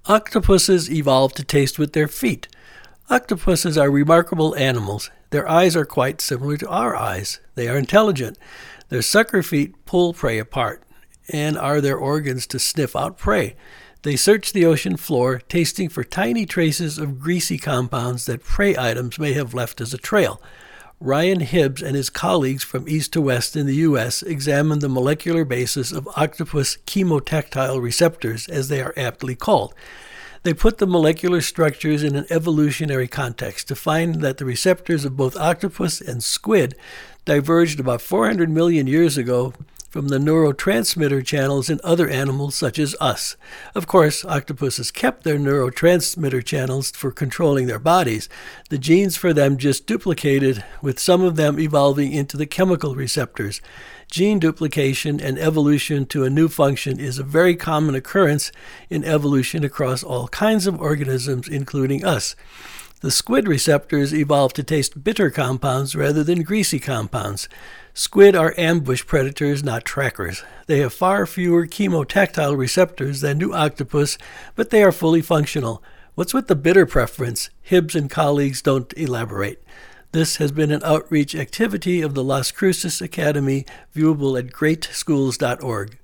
Octopuses evolved to taste with their feet. Octopuses are remarkable animals. Their eyes are quite similar to our eyes. They are intelligent. Their sucker feet pull prey apart, and are their organs to sniff out prey. They search the ocean floor, tasting for tiny traces of greasy compounds that prey items may have left as a trail. Ryan Hibbs and his colleagues from east to west in the U.S. examined the molecular basis of octopus chemotactile receptors, as they are aptly called. They put the molecular structures in an evolutionary context to find that the receptors of both octopus and squid diverged about 400 million years ago from the neurotransmitter channels in other animals such as us. Of course, octopuses kept their neurotransmitter channels for controlling their bodies. The genes for them just duplicated, with some of them evolving into the chemical receptors. Gene duplication and evolution to a new function is a very common occurrence in evolution across all kinds of organisms, including us. The squid receptors evolved to taste bitter compounds rather than greasy compounds. Squid are ambush predators, not trackers. They have far fewer chemotactile receptors than do octopus, but they are fully functional. What's with the bitter preference? Hibbs and colleagues don't elaborate. This has been an outreach activity of the Las Cruces Academy, viewable at greatschools.org.